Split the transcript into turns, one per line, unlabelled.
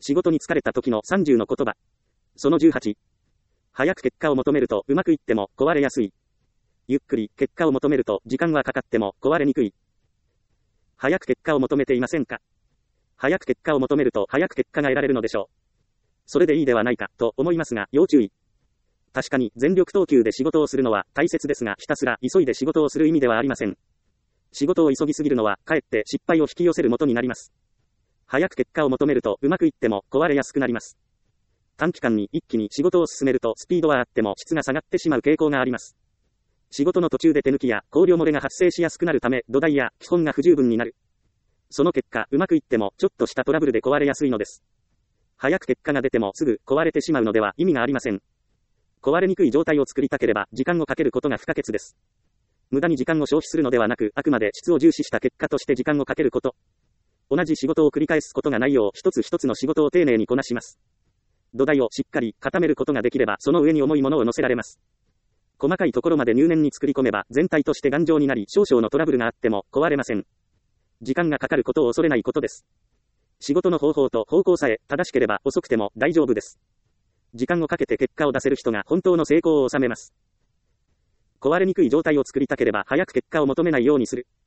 仕事に疲れた時の30の言葉。その18。早く結果を求めるとうまくいっても壊れやすい。ゆっくり結果を求めると時間はかかっても壊れにくい。早く結果を求めていませんか？早く結果を求めると早く結果が得られるのでしょう。それでいいではないかと思いますが要注意。確かに全力投球で仕事をするのは大切ですが、ひたすら急いで仕事をする意味ではありません。仕事を急ぎすぎるのはかえって失敗を引き寄せるもとになります。早く結果を求めるとうまくいっても壊れやすくなります。短期間に一気に仕事を進めるとスピードはあっても質が下がってしまう傾向があります。仕事の途中で手抜きや考慮漏れが発生しやすくなるため土台や基本が不十分になる。その結果うまくいってもちょっとしたトラブルで壊れやすいのです。早く結果が出てもすぐ壊れてしまうのでは意味がありません。壊れにくい状態を作りたければ時間をかけることが不可欠です。無駄に時間を消費するのではなく、あくまで質を重視した結果として時間をかけること。同じ仕事を繰り返すことがないよう一つ一つの仕事を丁寧にこなします。土台をしっかり固めることができればその上に重いものを乗せられます。細かいところまで入念に作り込めば全体として頑丈になり少々のトラブルがあっても壊れません。時間がかかることを恐れないことです。仕事の方法と方向さえ正しければ遅くても大丈夫です。時間をかけて結果を出せる人が本当の成功を収めます。壊れにくい状態を作りたければ早く結果を求めないようにする。